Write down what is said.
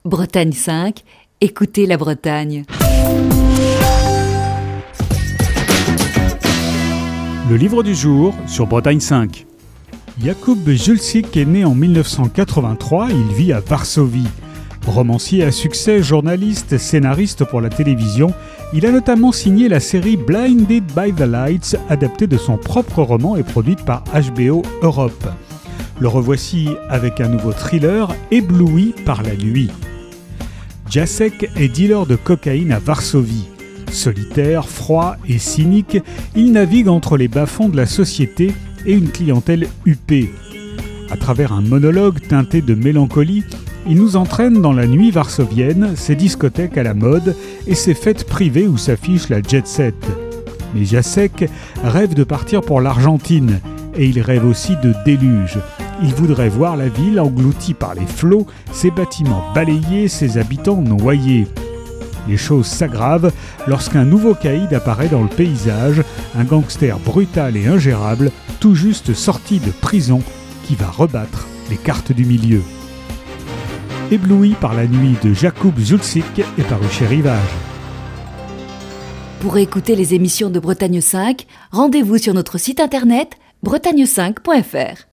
Bretagne 5, écoutez la Bretagne. Le livre du jour sur Bretagne 5. Jakub Julczyk est né en 1983, il vit à Varsovie. Romancier à succès, journaliste, scénariste pour la télévision, il a notamment signé la série Blinded by the Lights, adaptée de son propre roman et produite par HBO Europe. Le revoici avec un nouveau thriller, Ébloui par la nuit. Jacek est dealer de cocaïne à Varsovie. Solitaire, froid et cynique, il navigue entre les bas-fonds de la société et une clientèle huppée. À travers un monologue teinté de mélancolie, il nous entraîne dans la nuit varsovienne, ses discothèques à la mode et ses fêtes privées où s'affiche la jet-set. Mais Jacek rêve de partir pour l'Argentine et il rêve aussi de déluge. Il voudrait voir la ville engloutie par les flots, ses bâtiments balayés, ses habitants noyés. Les choses s'aggravent lorsqu'un nouveau caïd apparaît dans le paysage, un gangster brutal et ingérable, tout juste sorti de prison, qui va rebattre les cartes du milieu. Ébloui par la nuit de Jakub Julczyk est paru chez Rivage. Pour écouter les émissions de Bretagne 5, rendez-vous sur notre site internet bretagne5.fr.